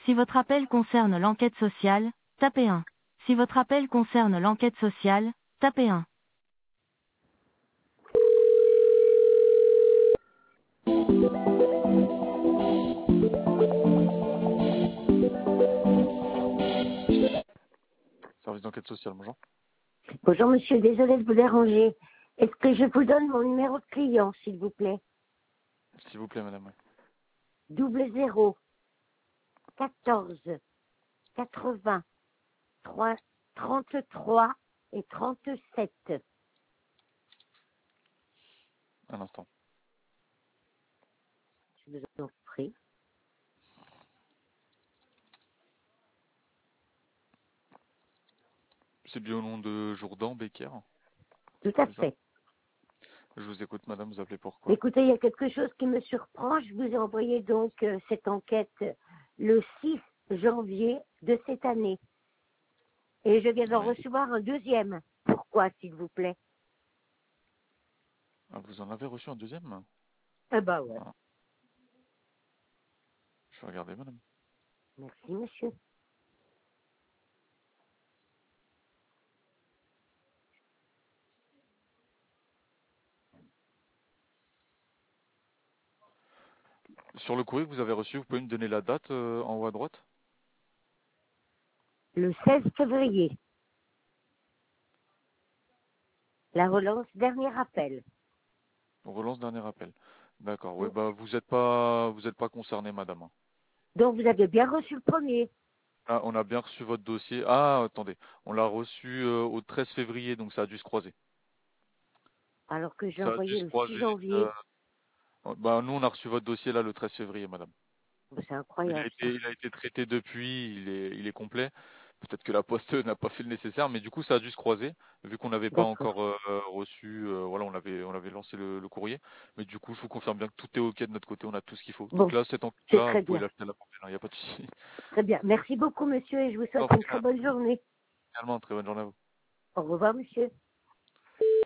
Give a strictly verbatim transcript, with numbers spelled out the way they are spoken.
Si votre appel concerne l'enquête sociale, tapez un. Si votre appel concerne l'enquête sociale, tapez un. Service d'enquête sociale, bonjour. Bonjour monsieur, désolé de vous déranger. Est-ce que je vous donne mon numéro de client, s'il vous plaît? S'il vous plaît, madame. Double zéro, quatorze, quatre-vingts, trente-trois et trente-sept. Un instant. Je vous en prie. C'est bien au nom de Jourdan Becker. Tout à C'est ça. fait. Je vous écoute, madame, vous appelez pourquoi? Écoutez, il y a quelque chose qui me surprend. Je vous ai envoyé donc euh, cette enquête le six janvier de cette année. Et je viens d'en Oui. recevoir un deuxième. Pourquoi, s'il vous plaît? Ah, vous en avez reçu un deuxième? Eh ben ouais. Ah. Je vais regarder, madame. Merci, monsieur. Sur le courrier que vous avez reçu, vous pouvez me donner la date euh, en haut à droite? Le seize février. La relance, dernier appel. On relance dernier appel. D'accord, oui, Mm. bah vous n'êtes pas vous êtes pas concerné, madame. Donc vous avez bien reçu le premier. Ah, on a bien reçu votre dossier. Ah, attendez, on l'a reçu euh, au treize février, donc ça a dû se croiser. Alors que j'ai Ça a dû envoyé se le six croiser. janvier. euh, Bah nous, on a reçu votre dossier là le treize février, madame. C'est Il a incroyable été, ça. il a été traité depuis, il est, il est complet. Peut-être que la poste n'a pas fait le nécessaire, mais du coup, ça a dû se croiser, vu qu'on n'avait pas D'accord. encore euh, reçu, euh, voilà, on avait, on avait lancé le, le courrier. Mais du coup, je vous confirme bien que tout est OK de notre côté, on a tout ce qu'il faut. Donc Bon, là, cette c'est enquête-là, très vous pouvez bien. l'acheter à la poubelle, il n'y a pas de souci. Très bien. Merci beaucoup monsieur et je vous Au souhaite une très revoir, bonne journée. également, très bonne journée à vous. Au revoir monsieur.